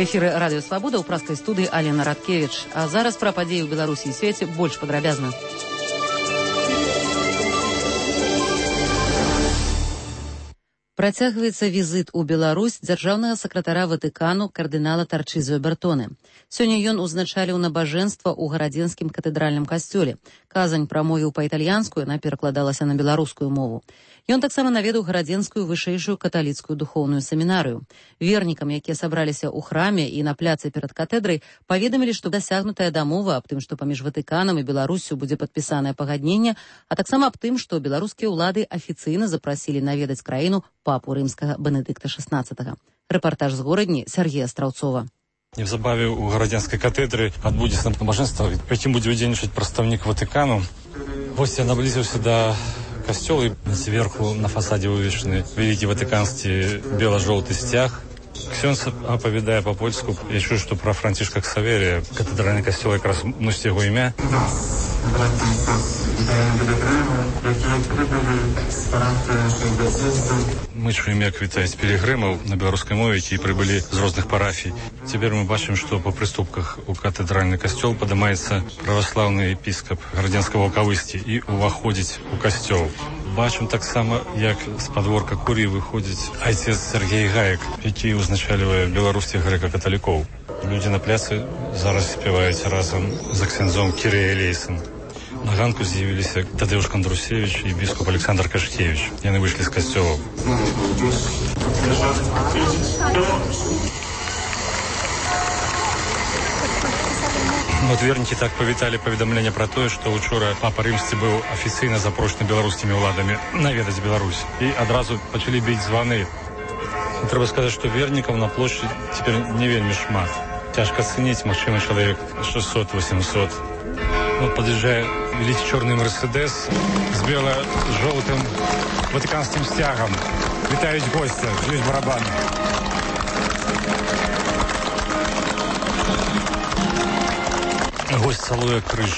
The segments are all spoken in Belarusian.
эфіры радыё Свабода ў праскай студыі Алена Радкевіч. А зараз пра падзеі ў Беларусі і свеце больш падрабязна. Працягваецца візіт у Беларусь дзяржаўнага сакратара Ватыкану кардынала Тарчызіо Бертоне. Сёння ён узначаліў набажэнства ў гарадзенскім катэдральным касцёле. Казань прамовіў па-італьянску, яна перакладалася на беларускую мову. Ён таксама наведаў гарадзенскую вышэйшую каталіцкую духоўную семінарыю. Вернікам, якія сабраліся ў храме і на пляцы перад катедрай, паведамілі, што дасягнутая дамова аб тым, што паміж Ватыканам і Беларуссю будзе падпісанае пагадненне, а таксама аб тым, што беларускія ўлады афіцыйна запрасілі наведаць краіну папу рымскага Бенедыкта XVI. Рэпартаж з горадні Сергія Страўцова. Неўзабаве ў гарадзенскай катедры адбудзецца набажэнства, якім будзе удзельнічаць прадстаўнік Ватыкану. Вось я наблізіўся да касцёла, і зверху на фасадзе вывешаны вялікі ватыканскі бела-жоўты сцяг. Ксёндз апавядае па-польску. Я чую, што пра Францішка Ксаверія, катэдральны касцёл якраз носіць яго імя. Мы чуем, як вітаюць пілігрымаў на беларускай мове, якія прыбылі з розных парафій. Цяпер мы бачым, што па прыступках у катэдральны касцёл падымаецца праваслаўны епіскап гарадзенскага Ваўкавысці і ўваходзіць у касцёл. Бачым таксама, як з падворка курыі выходзіць айцец Сергей Гаек, які ўзначальвае беларускіх грэка-каталікоў. Людзі на пляцы зараз спяваюць разам з ксяндзом Кірыя Элейсам. На ганку з'явіліся Тадеуш Кандрусевич і біскуп Александр Кашкевич. Яны выйшлі з касцёла. Вот вернікі так павіталі паведамленне пра тое, што учора папа рымскі быў афіцыйна запрошаны беларускімі ўладамі наведаць Беларусь. І адразу пачалі біць званы. Трэба сказаць, што вернікаў на плошчы цяпер не вельмі шмат. Цяжка ацаніць, магчыма, чалавек 600-800. Вот пад'язджае вялікі чорны мерседес з бела-жоўтым ватыканскім сцягам. Вітаюць госця, б'юць барабаны. Гость цалуе крыж,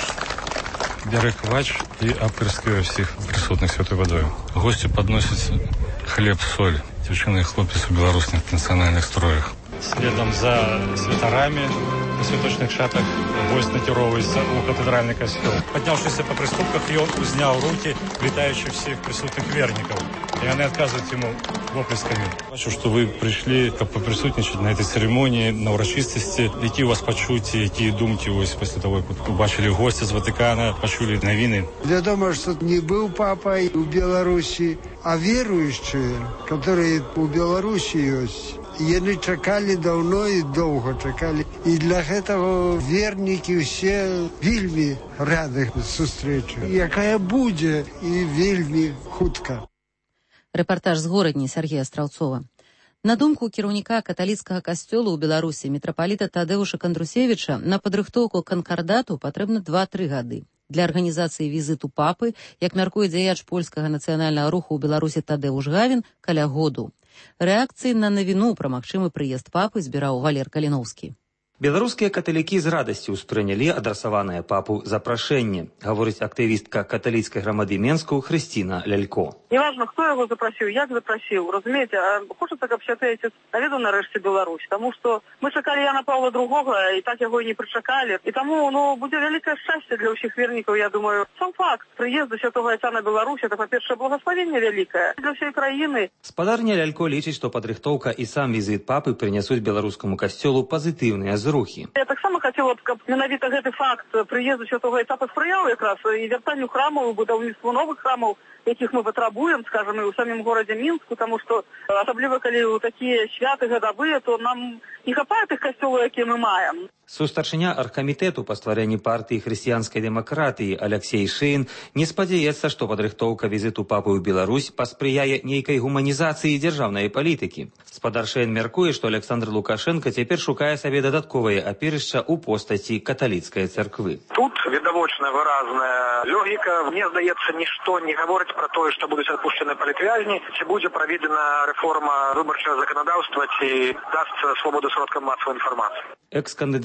бярэ квач і апырскае ўсіх прысутных святой вадою. Госцю падносяць хлеб, соль. Дзяўчына і хлопец у беларускіх нацыянальных строях. Следам за святарамі на святочных шатах гость накіроўваецца ў катэдральны касцёл. Падняўшыся па прыступках, ён узняў рукі, вітаючы ўсіх прысутных вернікаў. І яны адказваюць яму воплескамі. Бачу, што вы прыйшлі, каб папрысутнічаць на этой цырымоніі, на ўрачыстасці. Які у вас пачуцці, якія думкі вось пасля таго, як убачылі госця з Ватыкана, пачулі навіны? Вядома, што не быў папай у Беларусі, а веруючыя, которые у Беларусі ёсць. Яны чакалі даўно і доўга чакалі. І для гэтага вернікі ўсе вельмі рады сустрэчы, якая будзе і вельмі хутка. Рэпартаж з горадні Сергія Страўцова. На думку кіраўніка каталіцкага касцёла ў Беларусі мітрапаліта Тадеуша Кандрусевіча, на падрыхтоўку канкардату патрэбна 2-3 гады. Для арганізацыі візіту папы, як мяркуе дзеяч польскага нацыянальнага руху ў Беларусі Тадеуш Гавін, каля году. Рэакцыі на навіну пра магчымы прыезд папы збіраў Валер Каліноўскі. Беларускія каталікі з радасцю ўспрынялі адрасаванае папу запрашэнне, гаворыць актывістка каталіцкай грамады Менску Хрысціна Лялько. Неважно, хто яго запрасіў, як запрасіў, разумееце, хочацца, каб святы отец наведаў нарэшце Беларусь, таму што мы чакалі Яна Паўла II, і так яго і не прычакалі. І таму, будзе вялікае шчасце для ўсіх вернікаў, я думаю. Сам факт прыезду святога отца на Беларусь, это, па-першае, благословенне вялікае для ўсёй краіны. Спадарня Лялько лічыць, што падрыхтоўка і сам візіт папы прынясуць беларускаму касцёлу пазітыўныя зрухі. Я таксама хацела б, каб менавіта гэты факт прыезду святога отца паспрыяў якраз і вяртанню храмаў, будаўніцтву новых храмаў, якіх мы патрабуем, скажем, і ў самім горадзе Мінску, таму што асабліва калі ў такія святы гадавыя, то нам не хапае тых касцёлаў, якія мы маем. Сустарчыня аргкамітэту па стварэнні партыі хрысціянскай дэмакратыі Аляксей Шыін не спадзяецца, што падрыхтоўка візіту папы ў Беларусь паспрыяе нейкай гуманізацыі дзяржаўнай палітыкі. Спадар Шыін мяркуе, што Александр Лукашенко цяпер шукае сабе дадатковае апірышча ў постаці каталіцкай царквы. Тут відавочная выразная логіка. Мне здаецца, нішто не гаворыць пра тое, што будуць адпушчаны палітвязні, ці будзе праведзена рэформа выбарчага заканадаўства, ці дасца свабоду сродкам масавай інфармацыі. Экс-кандыдат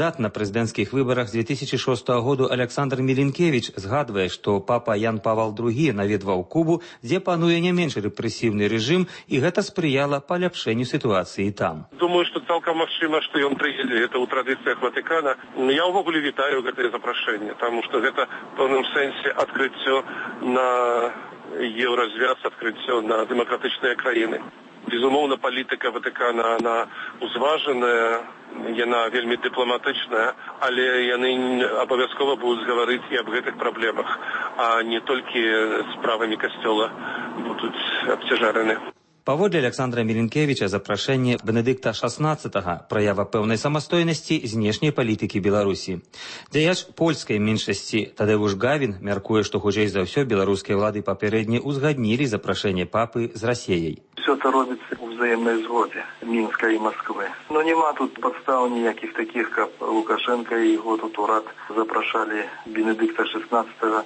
кандыдат на прэзідэнцкіх выбарах 2006 году Александр Мілінкевіч згадвае, што папа Ян Павел II наведваў Кубу, дзе пануе не менш рэпрэсіўны рэжым, і гэта спрыяла паляпшэнню сітуацыі там. Думаю, што цалкам магчыма, што ён прыедзе. Гэта ў традыцыях Ватыкана. Я ўвогуле вітаю гэтае запрашэнне, таму што гэта в пэўным сэнсе адкрыццё на еўразвяз, адкрыццё на дэмакратычныя краіны. Безумоўна, палітыка Ватыкана, она узважаная, яна вельмі дыпламатычная, але яны абавязкова будуць гаварыць і аб гэтых праблемах, а не толькі справамі касцёла будуць абцяжарены. Паводле Александра Мілінкевіча запрашэнне Бенедыкта XVI праява пэўнай самастойнасці знешняй палітыкі Беларусі. Дзяяч польскай меншасці Тадэвуш Гавін мяркуе, што хутчэй за ўсё беларускія ўлады папярэдне ўзгаднілі запрашэнне папы з Расіяй. Все это робится в взаимной згоде Минска и Москвы. Но нема тут подстав никаких таких, как Лукашенко и его тут урад запрошали Бенедикта XVI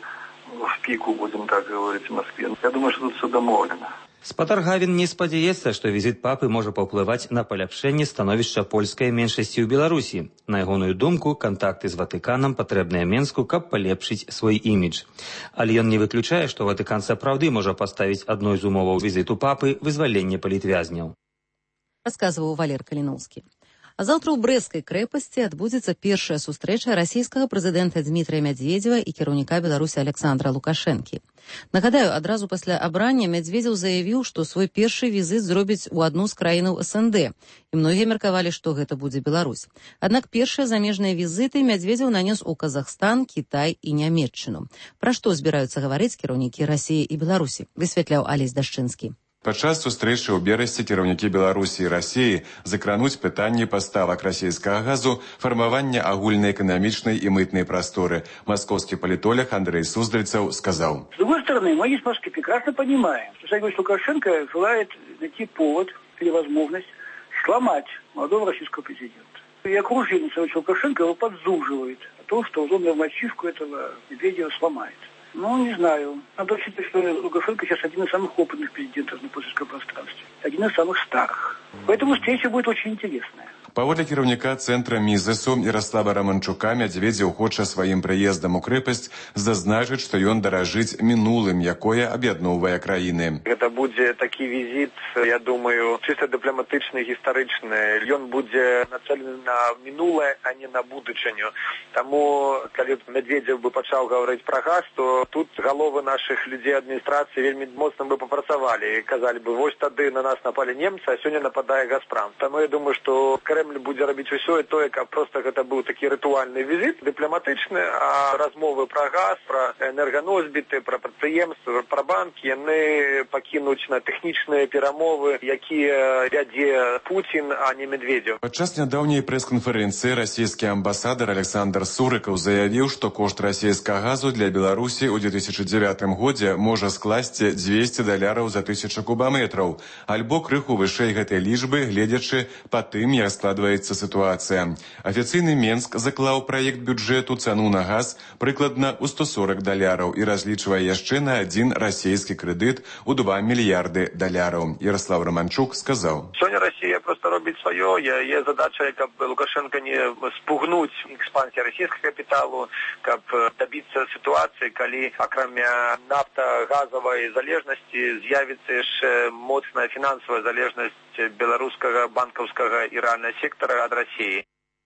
в пику, будем так говорить, в Москве. Я думаю, что тут все домовлено. Спадар Гавін не спадзяецца, што візіт папы можа паўплываць на паляпшэнне становішча польскай меншасці ў Беларусі. На ягоную думку, кантакты з Ватыканам патрэбныя Менску, каб палепшыць свой імідж. Але ён не выключае, што Ватыкан сапраўды можа паставіць адной з умоваў візіту папы вызваленне палітвязняў. Расказваў Валер Каліноўскі. А заўтра ў Брэсцкай крэпасці адбудзецца першая сустрэча расійскага прэзідэнта Дмітрыя Мядзведзева і кіраўніка Беларусі Александра Лукашэнкі. Нагадаю, адразу пасля абрання Мядзведзеў заявіў, што свой першы візіт зробіць у адну з краінаў СНД, і многія меркавалі, што гэта будзе Беларусь. Аднак першыя замежныя візіты Мядзведзеў нанёс у Казахстан, Кітай і Нямецчыну. Пра што збіраюцца гаварыць кіраўнікі Расіі і Беларусі, высвятляў Алесь Дашчынскі. Падчас сустрэчы ў берасці кіраўнікі Беларусі і Расіі закрануць пытанні паставак расійскага газу, фармавання агульнай эканамічнай і мытнай прасторы. Московский политолог Андрей Суздальцев сказал. С другой стороны, мы с Москвы прекрасно понимаем, что Сергей Лукашенко желает найти повод или возможность сломать молодого российского президента. И окружение Лукашенко его подзуживает о том, что он нормативку этого Медведева сломает. Ну, не знаю. Надо учитывать, что Лукашенко сейчас один из самых опытных президентов на постсоветском пространстве. Один из самых старых. Поэтому встреча будет очень интересная. Паводле кіраўніка цэнтра Мізесу Ярослава Романчука Мядзведзеў хоча сваім прыездам у крэпасць зазначыць, што ён даражыць мінулым, якое аб'ядноўвае краіны. Гэта будзе такі візіт, я думаю, чыста дыпламатычны, гістарычны. Ён будзе нацэлены на мінулае, а не на будучыню. Таму, калі Мядзведзеў бы пачаў гаварыць пра газ, то тут галовы нашых людзей адміністрацыі вельмі моцна бы папрацавалі і казалі бы, вось тады на нас напалі немцы, а сёння нападае Газпром. Таму я думаю, што Кремль будзе рабіць усё і тое, каб проста гэта быў такі рытуальны візіт, дыпламатычны, а размовы пра газ, пра энерганосьбіты, пра прадпрыемствы, пра банкі, яны пакінуць на тэхнічныя перамовы, якія вядзе Пуцін, а не Медведзеў. Падчас нядаўняй прэс-канферэнцыі расійскі амбасадар Александр Сурыкаў заявіў, што кошт расійскага газу для Беларусі ў 2009 годзе можа скласці $200 за 1000 кубаметраў, альбо крыху вышэй гэтай лічбы, гледзячы па тым, як складваецца сітуацыя. Афіцыйны Менск заклаў праект бюджэту цану на газ прыкладна ў $140 і разлічвае яшчэ на один расійскі крэдыт у $2 мільярды. Ярослав Романчук сказаў. Сёння Расія проста робіць сваё. Яе задача, каб Лукашенко не спугнуць экспансію расійскага капіталу, каб дабіцца сітуацыі, калі акрамя нафтагазавай залежнасці з'явіцца яшчэ моцная фінансавая залежнасць беларускага банкаўскага і рэальнага сектара ад Расіі.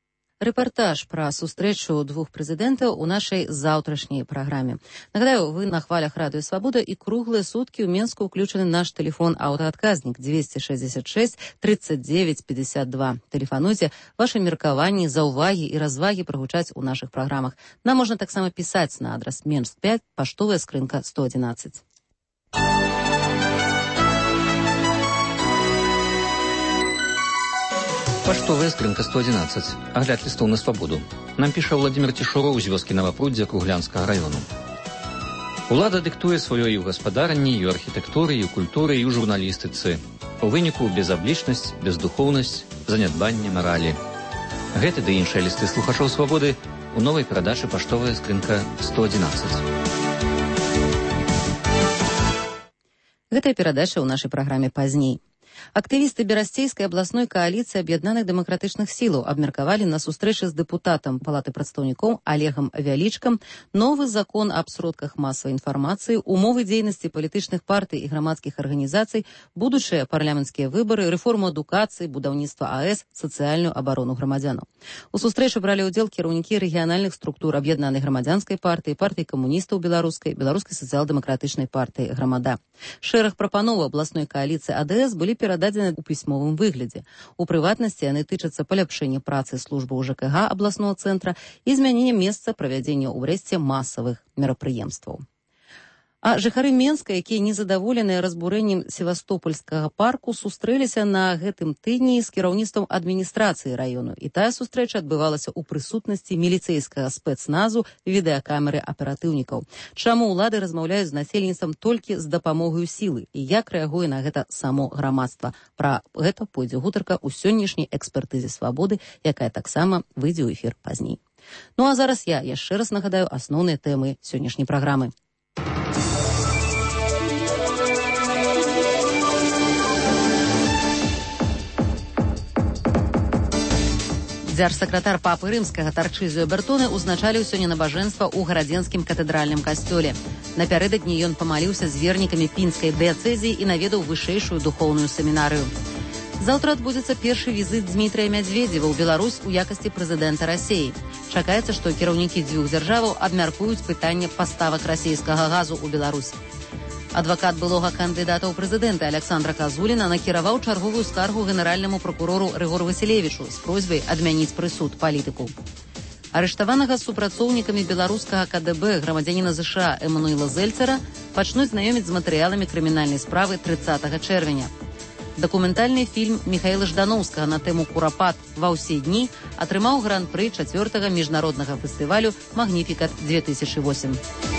Рэпартаж пра сустрэчу двух прэзідэнтаў у нашай заўтрашняй праграме. Нагадаю, вы на хвалях Радыё Свабода і круглыя суткі ў Менску ўключаны наш тэлефон-аўтаадказнік 266 39 52. Тэлефануйце, вашы меркаванні, заўвагі і развагі прагучаць у нашых праграмах. Нам можна таксама пісаць на адрас Менск 5, паштовая скрынка 111. Паштовая скрынка 111. Агляд лістоў на свабоду. Нам піша Владимир Цішуроў з вёскі Навапруддзя Круглянскага раёну. Улада дыктуе сваё і ў гаспадарні, і ў архітэктуры, і ў культуры, і ў журналістыцы. У выніку безаблічнасць, бездухоўнасць, занядбанне маралі. Гэты ды іншыя лісты слухачоў свабоды у новай перадачы «Паштовая скрынка 111». Гэтая перадача ў нашай праграме пазней. Актывісты берасцейскай абласной кааліцыі аб'яднаных дэмакратычных сілаў абмеркавалі на сустрэчы з дэпутатам Палаты прадстаўнікоў Олегам Вялічкам новы закон аб сродках масавай інфармацыі, умовы дзейнасці палітычных партый і грамадскіх арганізацый, будучыя парламенцкія выбары, рэформу адукацыі, будаўніцтва АЭС, сацыяльную абарону грамадзянаў. У сустрэчы бралі ўдзел кіраўнікі рэгіянальных структур аб'яднанай грамадзянскай партыі, партыі камуністаў беларускай сацыял-дэмакратычнай партыі «Грамада». Шэраг прапановаў абласной кааліцыі АДС былі перададзены ў пісьмовым выглядзе. У прыватнасці яны тычацца паляпшэння працы службы ў ЖКГ абласного цэнтра і змянення месца правядзення ў Брэсце масавых мерапрыемстваў. А жыхары Менска, якія незадаволеныя разбурэннем Севастопольскага парку, сустрэліся на гэтым тыдні з кіраўніцтвам адміністрацыі раёну. І тая сустрэча адбывалася ў прысутнасці міліцэйскага спецназу, відэакамеры аператыўнікаў. Чаму ўлады размаўляюць з насельніцтвам толькі з дапамогаю сілы? І як рэагуе на гэта само грамадства? Пра гэта пойдзе гутарка ў сённяшняй экспертызе «Свабоды», якая таксама выйдзе ў эфір пазней. Ну а зараз я яшчэ раз нагадаю асноўныя тэмы сённяшняй праграмы. Дзяржсакратар папы рымскага Тарчызіо Бертоне узначаліў сёння набажэнства ў гарадзенскім катэдральным касцёле. Напярэдадні ён памаліўся з вернікамі пінскай дыяцэзіі і наведаў вышэйшую духоўную семінарыю. Заўтра адбудзецца першы візіт Дмітрыя Мядзведзева ў Беларусь у якасці прэзідэнта Расіі. Чакаецца, што кіраўнікі дзвюх дзяржаваў абмяркуюць пытанне паставак расійскага газу ў Беларусь. Адвакат былога кандыдата ў прэзідэнты Александра Казуліна накіраваў чарговую скаргу генеральнаму пракурору Рыгору Васілевічу з просьбай адмяніць прысуд палітыку. Арыштаванага супрацоўнікамі беларускага КДБ грамадзяніна ЗША Эммануіла Зельцера пачнуць знаёміць з матэрыяламі крымінальнай справы 30 чэрвеня. Дакументальны фільм Міхаіла Ждановскага на тэму «Курапат ва ўсе дні» атрымаў гран-пры 4-го міжнароднага фестывалю «Магніфікат-2008».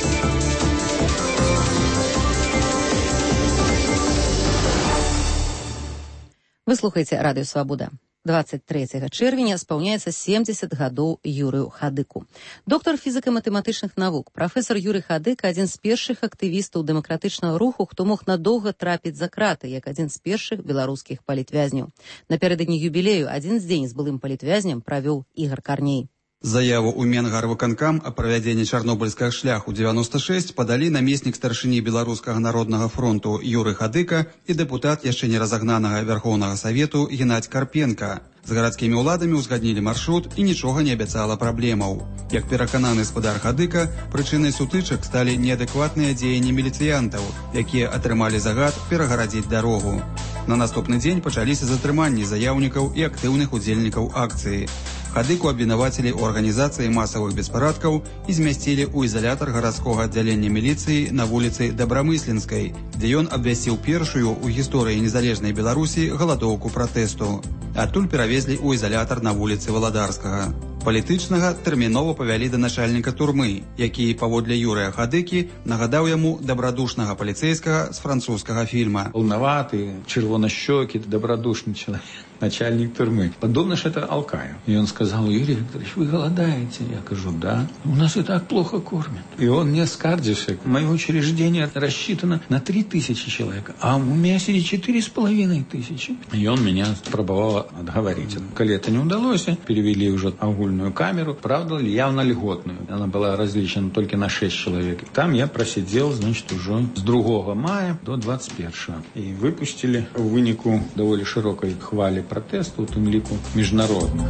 Вы слухаеце радыё «Свабода». 23 чэрвеня спаўняецца 70 гадоў Юрыю Хадыку. Доктар фізіка-матэматычных навук, прафесар Юрый Хадык адзін з першых актывістаў дэмакратычнага руху, хто мог надоўга трапіць за краты, як адзін з першых беларускіх палітвязняў. Напярэдадні юбілею адзін дзень з былым палітвязням правёў Ігар Карней. Заяву ў Менгарвыканкам о правядзенні чарнобыльскага шляху 96 падалі намеснік старшыні Беларускага народнага фронту Юры Хадыка і дэпутат яшчэ не разагнанага Вярхоўнага Савету Геннадзь Карпенка. З гарадскімі ўладамі ўзгаднілі маршрут і нічога не абяцала праблемаў. Як перакананы спадар Хадыка, прычынай сутычак сталі неадэкватныя дзеянні міліцыянтаў, якія атрымалі загад перагарадзіць дарогу. На наступны дзень пачаліся затрыманні заяўнікаў і актыўных удзельнікаў акцыі. Хадыку абвінавацілі ў арганізацыі масавых беспарадкаў і змясцілі ў ізалятар гарадскога аддзялення міліцыі на вуліцы Дабрамысленскай, дзе ён абвясціў першую ў гісторыі незалежнай Беларусі галадоўку пратэсту. Адтуль перавезлі ў ізалятар на вуліцы Валадарскага. Палітычнага тэрмінова павялі да начальніка турмы, які, паводле Юрыя Хадыкі, нагадаў яму дабрадушнага паліцейскага з французскага фільма. Полноватый, червонощекий, добродушный человек. Начальник тюрьмы. Подобно же это Алкаю. И он сказал: Юрий Викторович, вы голодаете? Я говорю: да. У нас и так плохо кормят. И он мне скардился. Мое учреждение рассчитано на 3000 человек, а у меня сидит 4500. И он меня пробовал отговорить. Коли это не удалось, перевели уже огульную камеру. Правда, явно льготную. Она была различена только на 6 человек. Там я просидел, значит, уже с 2 мая до 21. И выпустили в вынику довольно широкой хвали протесту, у тым ліку міжнародных.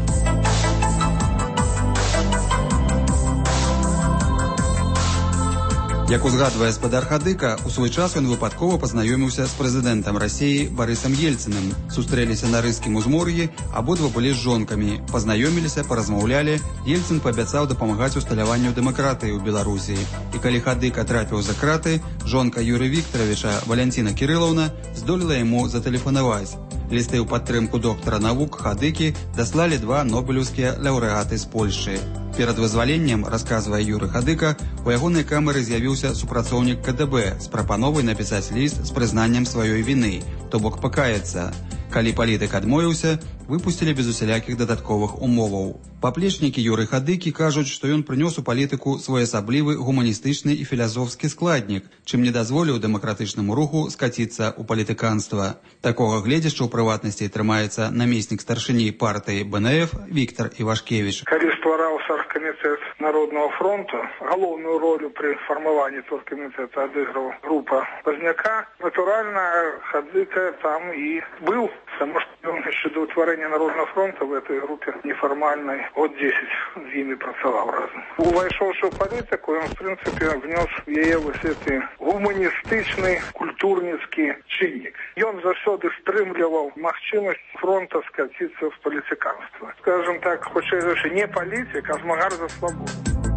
Як узгадвае спадар Хадыка, у свой час ён выпадкова пазнаёміўся з прэзідэнтам Расіі Барысам Ельцыным. Сустрэліся на рыскім узмор'і, абодва былі з жонкамі. Пазнаёміліся, паразмаўлялі. Ельцын паабяцаў дапамагаць усталяванню дэмакратыі ў Беларусі. І калі Хадыка трапіў за краты, жонка Юры Віктаравіча Валянціна Кірылаўна здолела яму затэлефанаваць. Лісты ў падтрымку доктара навук Хадыкі даслалі 2 нобелеўскія лаўрэаты з Польшчы. Перад вызваленнем, расказвае Юры Хадыка, у ягонай камеры з'явіўся супрацоўнік КДБ з прапановай напісаць ліст з прызнаннем сваёй віны, то бок пакаяцца. Калі палітык адмовіўся, выпусцілі без усялякіх дадатковых умоваў. Паплечнікі Юры Хадыкі кажуць, што ён прынёс у палітыку своеасаблівы гуманістычны і філасофскі складнік, чым не дазволіў дэмакратычнаму руху скаціцца ў палітыканства. Такога гледзяшча ў прыватнасці трымаецца намеснік старшыні партыі БНФ Віктор Івашкевіч. Калі ствараўся камітэт Народного фронту, галоўную ролю пры фармаванні торгкамітэта адыграла група Пазняка, натуральна, Хадыка там і быў, потому что он еще до утворения Народного фронта в этой группе неформальной от 10 з імі працаваў разам. Увайшоўшы ў палітыку, ён, в принципе, внес в яе вось гэты гуманістычны, культурніцкі чыннік. Ён заўсёды стрымліваў магчымасць фронта скаціцца в палітыканства. Скажем так, хутчэй за ўсё, не палітык, а змагар за свабоду.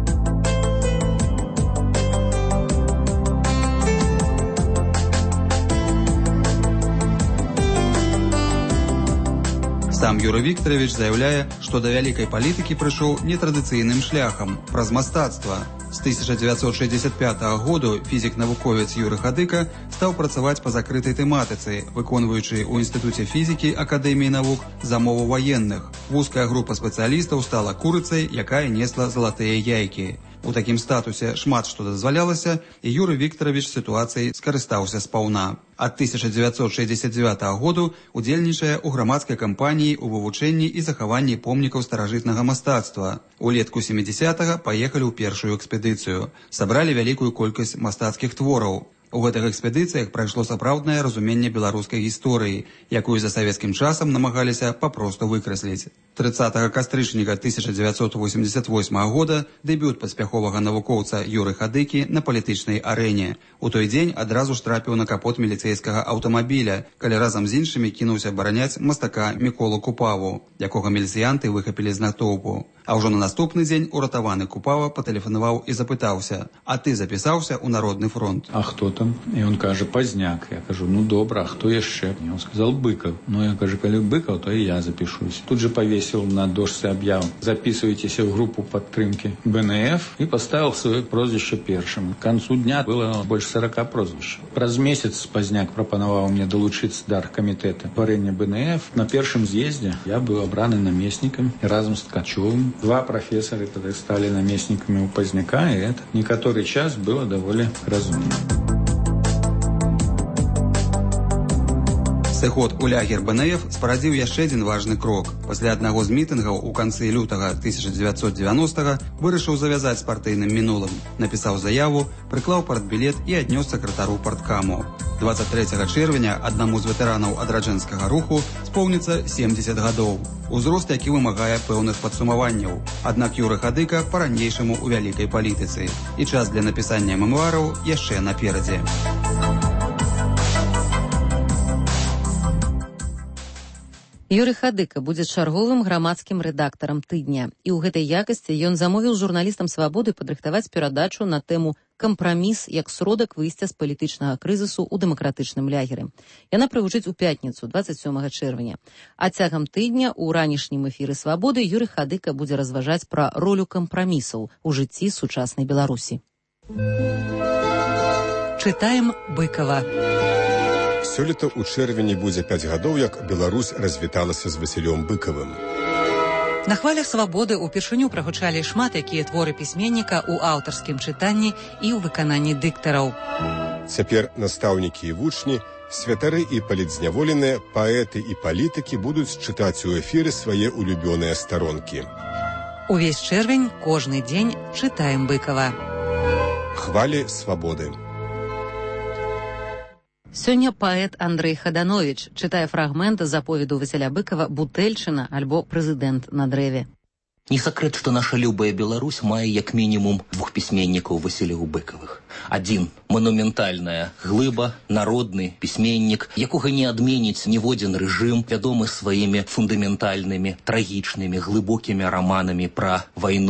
Сам Юрый Вікторович заяўляе, што да вялікай палітыкі прыйшоў нетрадыцыйным шляхам, праз мастацтва. З 1965 году фізік-навуковец Юры Хадыка стаў працаваць па закрытай тэматыцы, выконваючы ў Інстытуце фізікі Акадэміі навук замову ваенных. Вузкая група спецыялістаў стала курыцай, якая несла залатыя яйкі. У такім статусе шмат што дазвалялася, і Юрый Вікторович сітуацыяй скарыстаўся спаўна. Ад 1969 году удзельнічае ў грамадскай кампаніі ў вывучэнні і захаванні помнікаў старажытнага мастацтва. Улетку 70-га паехалі ў першую экспедыцыю. Сабралі вялікую колькасць мастацкіх твораў. У гэтых экспедыцыях прайшло сапраўднае разуменне беларускай гісторыі, якую за савецкім часам намагаліся папросту выкрасліць. 30 кастрычніка 1988 года дэбют паспяховага навукоўца Юры Хадыкі на палітычнай арэне. У той дзень адразу ж трапіў на капот міліцэйскага аўтамабіля, калі разам з іншымі кінуўся абараняць мастака Міколу Купаву, якога міліцыянты выхапілі з натоўпу. А ўжо на наступны дзень уратаваны Купава патэлефанаваў і запытаўся: «А ты запісаўся ў Народны фронт?» «А хто там?» І он кажа: «Пазняк». Я кажу: «Ну добра, а хто яшчэ?» І он сказал: «Быков». Ну я кажу: «Калі Быков, то и я запишусь». Тут же повесил на дошцы объяву: «Записывайтесь в группу подтримки БНФ», и поставил свое прозвище першим. К концу дня было больше 40 прозвищ. Праз месяц Пазняк пропановал мне долучиться до аргкомитета варення БНФ. На першым з'езде я был обраны наместником разом с Ткачевым. Два профессора тогда стали наместниками у Пазняка, и это некоторый час было довольно разумно. Сыход у лагер БНФ спарадзіў яшчэ адзін важны крок. Пасля аднаго з мітынгаў у канцы лютага 1990-га вырашыў завязаць з партыйным мінулым. Напісаў заяву, прыклаў партбілет і аднёс сакратару парткаму. 23 чэрвеня аднаму з ветэранаў адраджэнскага руху споўніцца 70 гадоў. Узрост, які вымагае пэўных падсумаванняў. Аднак Юры Хадыка па-ранейшаму ў вялікай палітыцы. І час для напісання мемуараў яшчэ наперадзе. Юрый Хадыка будзе чарговым грамадскім рэдактарам тыдня. І ў гэтай якасці ён замовіў журналістам «Свабоды» падрыхтаваць перадачу на тэму «Кампраміс як сродак выйсця з палітычнага крызісу ў дэмакратычным лягеры». Яна прагучыць у пятніцу, 27 чэрвеня. А цягам тыдня ў ранішнім эфіры «Свабоды» Юрый Хадыка будзе разважаць пра ролю кампрамісаў у жыцці сучаснай Беларусі. Чытаем Быкова. Сёлета ў чэрвені будзе 5 гадоў, як Беларусь развіталася з Васілём Быкавым. На хвалях «Свабоды» упершыню прагучалі шмат якія творы пісьменніка ў аўтарскім чытанні і ў выкананні дыктараў. Цяпер настаўнікі і вучні, святары і палітзняволеныя, паэты і палітыкі будуць чытаць у эфіры свае улюбёныя старонкі. Увесь чэрвень, кожны дзень чытаем Быкава. Хвалі «Свабоды». Сёння паэт Андрэй Хадановіч чытае фрагмент з аповеду Васіля Быкава «Бутэльчына» альбо «Прэзідэнт на дрэве». Не сакрэт, што наша любая Беларусь мае як мінімум двух пісьменнікаў Васілёў Быкавых. Адзін – манументальная глыба, народны пісьменнік, якога не адменіць ніводзін рэжым, вядомы сваімі фундаментальнымі, трагічнымі, глыбокімі раманамі пра вайну,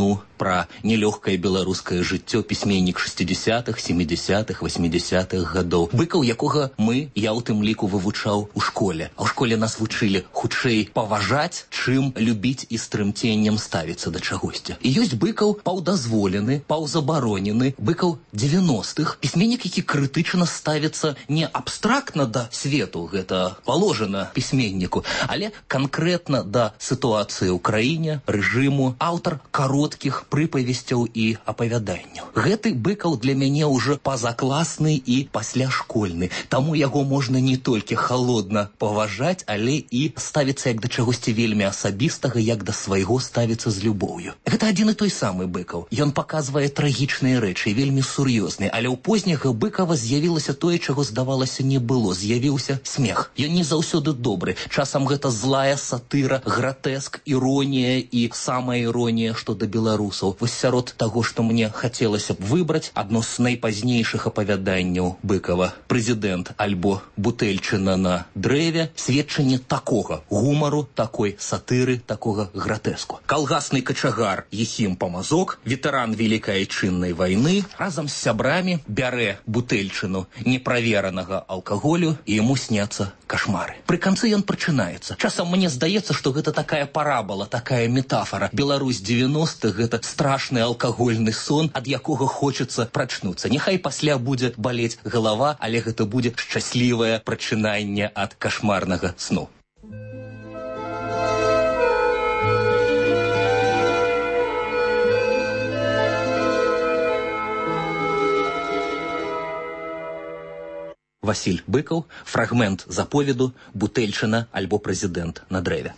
пра нелёгкае беларускае жыццё пісьменнік 60-х, 70-х, 80-х гадоў. Быкаў, якога я ў тым ліку вывучаў у школе. А ў школе нас вучылі хутчэй паважаць, чым любіць і з трымценнем ставіцца да чагосьці. І ёсць быкаў паўдазволены, паўзабаронены, быкаў 90-х, пісьменнік, які крытычна ставіцца не абстрактна да свету, гэта положена пісьменніку, але канкрэтна да сітуацыі ў краіне, рэжыму, аўтар кароткіх прыпавесцяў і апавяданняў. Гэты быкаў для мяне ўжо пазакласны і пасляшкольны, таму яго можна не толькі халодна паважаць, але і ставіцца як да чагосьці вельмі асабістага, як да свайго ставіцца з любоўю. Гэта адзін і той самы быкаў. Ён паказвае трагічныя рэчы, вельмі сур'ёзныя, але ў позняга Быкава з'явілася тое, чаго здавалася не было, з'явіўся смех. Ён не заўсёды добры, часам гэта злая сатыра, гратэск, іронія і самая іронія, што да беларусаў. Вось сярод таго, што мне хацелася б выбраць, адно з найпазнейшых апавяданняў Быкава «Прэзідэнт» альбо «Бутэльчына на дрэве» сведчанне такога гумару, такой сатыры, такога гратэску. Калгасны качагар Ехім Памазок, ветэран Велікай Айчыннай вайны, разам з сябрамі бярэ бутэльчыну неправеранага алкаголю, і яму сняцца кашмары. Пры канцы ён прачынаецца. Часам мне здаецца, што гэта такая парабола, такая метафора. Беларусь 90-х — гэта страшны алкагольны сон, ад якога хочацца прачнуцца. Няхай пасля будзе балець галава, але гэта будзе шчаслівае прачынанне ад кашмарнага сну. Васіль Быкаў, фрагмент з аповеду «Бутэльчына альбо прэзідэнт на дрэве».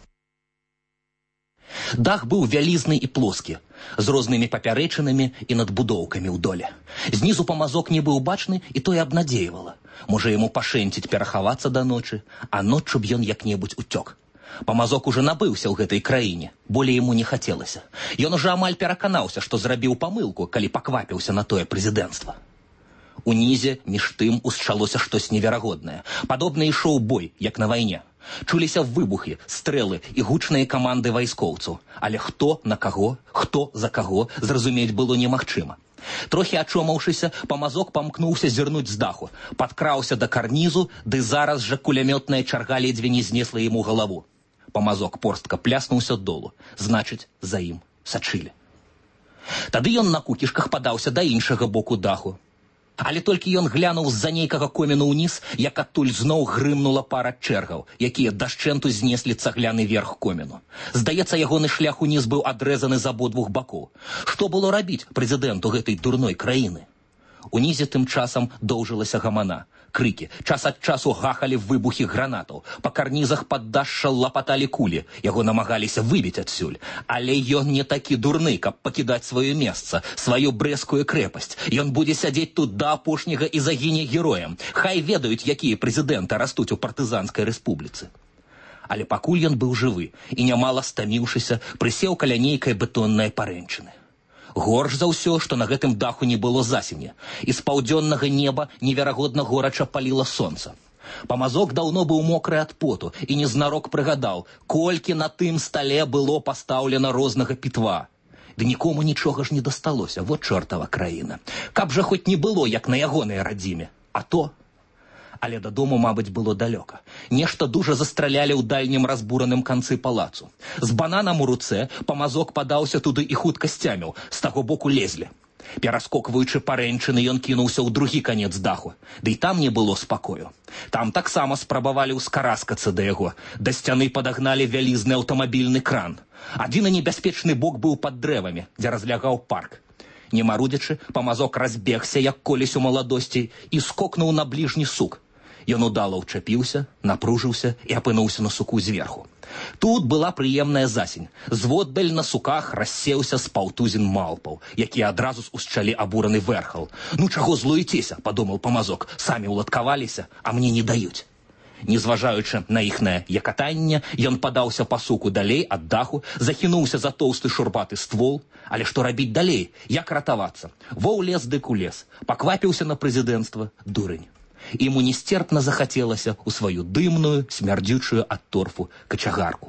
Дах быў вялізны і плоскі, з рознымі папярэчынамі і надбудоўкамі ў доле. Знізу Памазок не быў бачны, і тое абнадзейвала. Можа яму пашэнціць перахавацца да ночы, а ноччу б ён як-небудзь уцёк. Памазок уже набыўся ў гэтай краіне, болей яму не хацелася. Ён ужо амаль пераканаўся, што зрабіў памылку, калі паквапіўся на тое прэзідэнцтва. Унізе, між тым, усчалося штось неверагоднае. Падобна ішоў бой, як на вайне. Чуліся выбухі, стрэлы і гучныя каманды вайскоўцаў. Але хто на каго, хто за каго, зразумець было немагчыма. Трохі ачомаўшыся, Памазок памкнуўся зірнуць з даху, падкраўся да карнізу, ды зараз жа кулямётная чарга ледзьве не знесла яму галаву. Памазок порстка пляснуўся долу, значыць, за ім сачылі. Тады ён на кукішках падаўся да іншага боку даху. Але толькі ён глянуў з-за нейкага коміну ўніз, як адтуль зноў грымнула пара чэргаў, якія дашчэнту знеслі цагляны верх коміну. Здаецца, ягоны шлях уніз быў адрэзаны з абодвух бакоў. Што было рабіць прэзідэнту гэтай дурной краіны? Унізе тым часам доўжылася гамана. Крыкі, час ад часу гахалі выбухі гранатаў. Па карнізах паддашша лапаталі кулі. Яго намагаліся выбіць адсюль. Але ён не такі дурны, каб пакідаць сваё месца, сваю брэскую крэпасць. Ён будзе сядзець тут да апошняга і загіне героем. Хай ведаюць, якія прэзідэнты растуць у партызанскай рэспубліцы. Але пакуль ён быў жывы і нямала стаміўшыся, прысеў каля нейкай бетоннай парэнчыны. Горш за ўсё, што на гэтым даху не было засені, і з паўдзённага неба неверагодна горача паліла сонца. Памазок даўно быў мокры ад поту і незнарок прыгадаў, колькі на тым стале было пастаўлена рознага пітва. Ды нікому нічога ж не дасталося, вот чортава краіна. Каб жа хоць не было, як на ягонай радзіме. А то... Але дадому, мабыць, было далёка. Нешта дужа застралялі ў дальнім разбураным канцы палацу. З бананам у руцэ Памазок падаўся туды і хутка сцяміў, з таго боку лезлі. Пераскокваючы парэнчыны, ён кінуўся ў другі канец даху. Ды і там не было спакою. Там таксама спрабавалі ўскараскацца да яго. Да сцяны падагналі вялізны аўтамабільны кран. Адзіны небяспечны бок быў пад дрэвамі, дзе разлягаў парк. Не марудзячы, Памазок разбегся, як колісь у маладосці, і скокнуў на бліжні сук. Ён удала ўчапіўся, напружыўся і апынуўся на суку зверху. Тут была прыемная засень. Зводдаль на суках рассеўся з паўтузін малпаў, якія адразу усчалі абураны вэрхал. «Ну чаго злуецеся?» – падумаў Памазок. «Самі ўладкаваліся, а мне не даюць». Незважаючы на іхнае якатанне, ён падаўся па суку далей ад даху, захінуўся за тоўсты шурпаты ствол. Але што рабіць далей? Як ратавацца? Во ў лес дык у лес. Паквапіўся на прэзідэнцтва дурань. Іму несцерпна захацелася ў сваю дымную, смярдзючую ад торфу качагарку.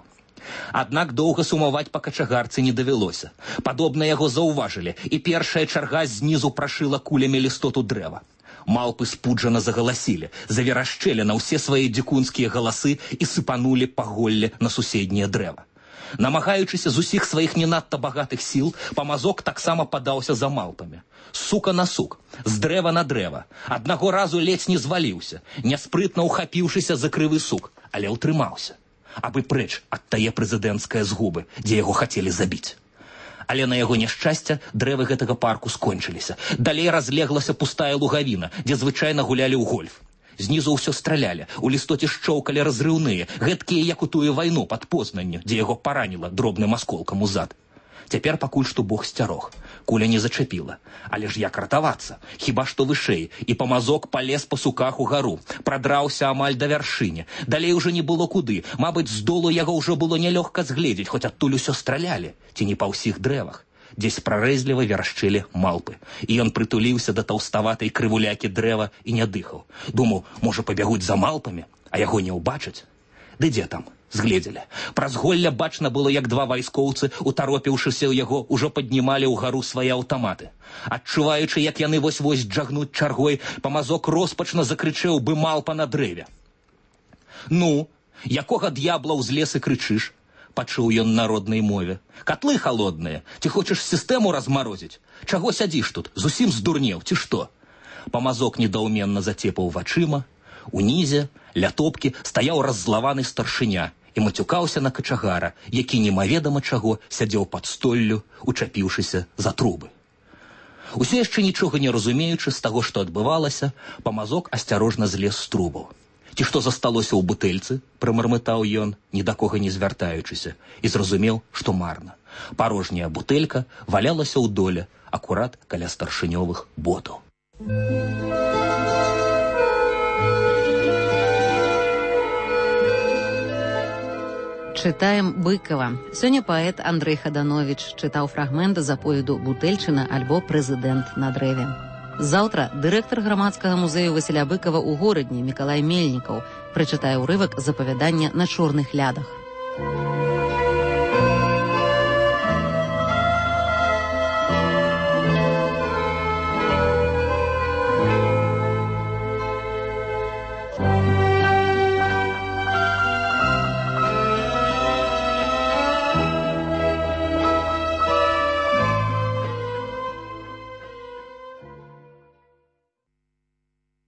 Аднак доўга сумаваць па качагарцы не давялося. Падобна яго заўважылі, і першая чарга знізу прашыла кулямі лістоту дрэва. Малпы спуджана загаласілі, заверашчэлі на ўсе свае дзікунскія галасы і сыпанулі паголле на суседняе дрэва. Намагаючыся з усіх сваіх не надта багатых сіл, памазок таксама падаўся за малпамі. Сука на сук, з дрэва на дрэва. Аднаго разу ледзь не зваліўся, няспрытна ухапіўшыся за крывы сук, але ўтрымаўся. Абы прэч ад тае прэзідэнцкае згубы, дзе яго хацелі забіць. Але на яго няшчасце дрэвы гэтага парку скончыліся. Далей разлеглася пустая лугавіна, дзе звычайна гулялі ў гольф. Знізу ўсё стралялі, у лістоце шчоўкалі разрыўныя, гэткія, як у тую вайну пад Познанню, дзе яго параніла дробным асколкам у зад. Цяпер пакуль што Бог сцярог. Куля не зачапіла. Але ж як ратавацца? Хіба што вышэй. І памазок палез па суках угару. Прадраўся амаль да вяршыні. Далей ужо не было куды. Мабыць, з долу яго ўжо было нялёгка згледзець, хоць адтуль усё стралялі. Ці не па ўсіх дрэвах. Дзесь прарэзліва вяршчэлі малпы. І ён прытуліўся да таўставатай крывулякі дрэва і не дыхаў. Думаў, можа, пабягуць за малпамі, а яго не ўбачаць? Ды дзе там? Згледзелі. Праз голля бачна было, як два вайскоўцы, утаропіўшыся ў яго, ужо паднімалі ўгару свае аўтаматы. Адчуваючы, як яны вось-вось джагнуць чаргой, памазок роспачна закрычэў бы малпа на дрэве. «Ну, якога д'ябла з лесы крычыш?» – пачуў ён на роднай мове. «Катлы халодныя, ці хочаш сістэму размарозіць? Чаго сядзіш тут, зусім здурнеў, ці што?» Памазок недаўменна зацепаў вачыма. Унізе, ля топкі, стаяў раззлаваны старшыня і мацюкаўся на качагара, які немаведама чаго сядзеў пад столлю, учапіўшыся за трубы. Усё яшчэ нічога не разумеючы з таго, што адбывалася, памазок асцярожна злез з трубаў. «Ці што засталося ў бутэльцы?» – прамармытаў ён, ні да кога не звяртаючыся, і зразумеў, што марна. Парожняя бутэлька валялася ў доле, акурат каля старшынёвых ботаў. Чытаем Быкова. Сёння паэт Андрэй Хадановіч чытаў фрагмент з аповеду «Бутэльчына» альбо «Прэзідэнт на дрэве». Заўтра дырэктар грамадскага музею Васіля Быкова ў горадні Мікалай Мельнікаў прачытае ўрывак з апавядання «На чорных лядах».